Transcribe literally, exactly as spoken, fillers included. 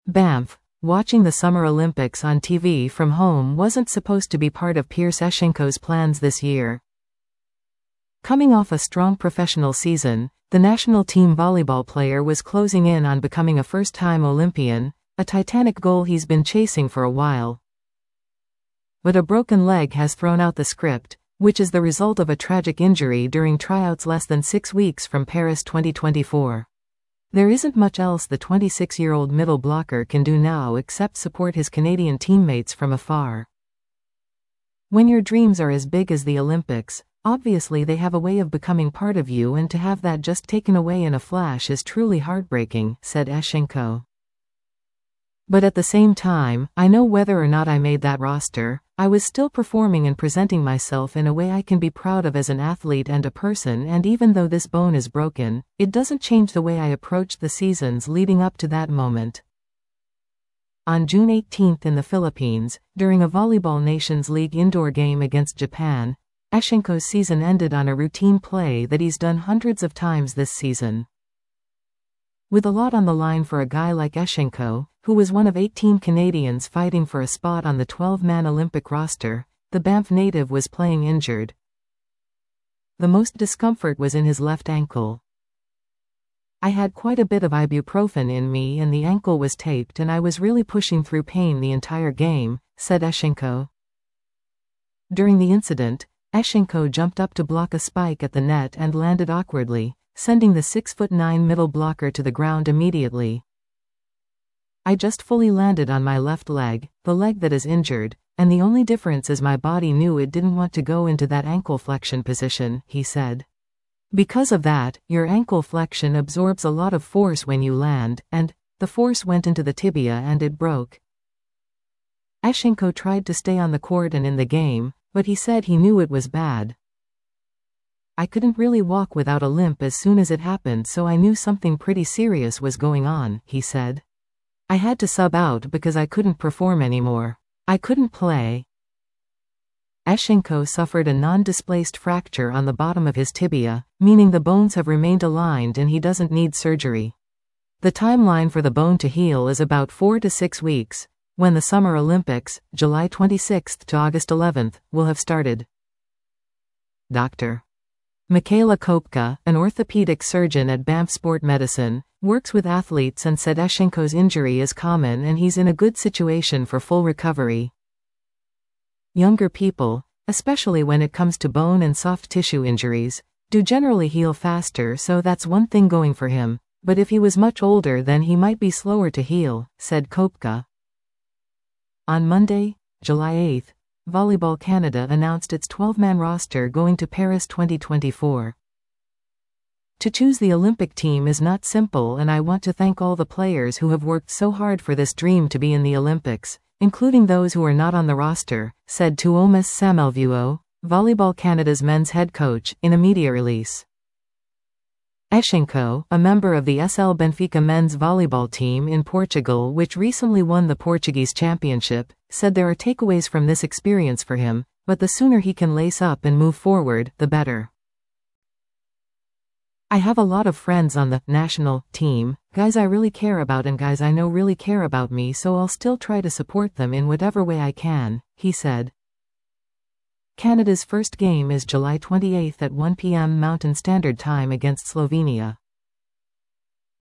Banff. Watching the Summer Olympics on T V from home wasn't supposed to be part of Piers Eshenko's plans this year. Coming off a strong professional season, the national team volleyball player was closing in on becoming a first-time Olympian, a titanic goal he's been chasing for a while. But a broken leg has thrown out the script, which is the result of a tragic injury during tryouts less than six weeks from Paris twenty twenty-four. There isn't much else the twenty-six-year-old middle blocker can do now except support his Canadian teammates from afar. When your dreams are as big as the Olympics, obviously they have a way of becoming part of you, and to have that just taken away in a flash is truly heartbreaking, said Eshenko. But at the same time, I know whether or not I made that roster, I was still performing and presenting myself in a way I can be proud of as an athlete and a person, and even though this bone is broken, it doesn't change the way I approached the seasons leading up to that moment. On June eighteenth in the Philippines, during a Volleyball Nations League indoor game against Japan, Eshenko's season ended on a routine play that he's done hundreds of times this season. With a lot on the line for a guy like Eshenko, who was one of eighteen Canadians fighting for a spot on the twelve-man Olympic roster, the Banff native was playing injured. The most discomfort was in his left ankle. I had quite a bit of ibuprofen in me and the ankle was taped and I was really pushing through pain the entire game, said Eshenko. During the incident, Eshenko jumped up to block a spike at the net and landed awkwardly, sending the six foot nine middle blocker to the ground immediately. I just fully landed on my left leg, the leg that is injured, and the only difference is my body knew it didn't want to go into that ankle flexion position, he said. Because of that, your ankle flexion absorbs a lot of force when you land, and the force went into the tibia and it broke. Eshenko tried to stay on the court and in the game, but he said he knew it was bad. I couldn't really walk without a limp as soon as it happened, so I knew something pretty serious was going on, he said. I had to sub out because I couldn't perform anymore. I couldn't play. Eshenko suffered a non-displaced fracture on the bottom of his tibia, meaning the bones have remained aligned and he doesn't need surgery. The timeline for the bone to heal is about four to six weeks, when the Summer Olympics, July twenty-sixth to August eleventh, will have started. Doctor Michaela Kopka, an orthopedic surgeon at Banff Sport Medicine, works with athletes and said Eshenko's injury is common and he's in a good situation for full recovery. Younger people, especially when it comes to bone and soft tissue injuries, do generally heal faster, so that's one thing going for him, but if he was much older then he might be slower to heal, said Kopka. On Monday, July eighth, Volleyball Canada announced its twelve-man roster going to Paris twenty twenty-four. To choose the Olympic team is not simple, and I want to thank all the players who have worked so hard for this dream to be in the Olympics, including those who are not on the roster, said Tuomas Samelvuo, Volleyball Canada's men's head coach, in a media release. Eshenko, a member of the S L Benfica men's volleyball team in Portugal which recently won the Portuguese championship, said there are takeaways from this experience for him, but the sooner he can lace up and move forward, the better. I have a lot of friends on the national team, guys I really care about and guys I know really care about me, so I'll still try to support them in whatever way I can, he said. Canada's first game is July twenty-eighth at one p m Mountain Standard Time against Slovenia.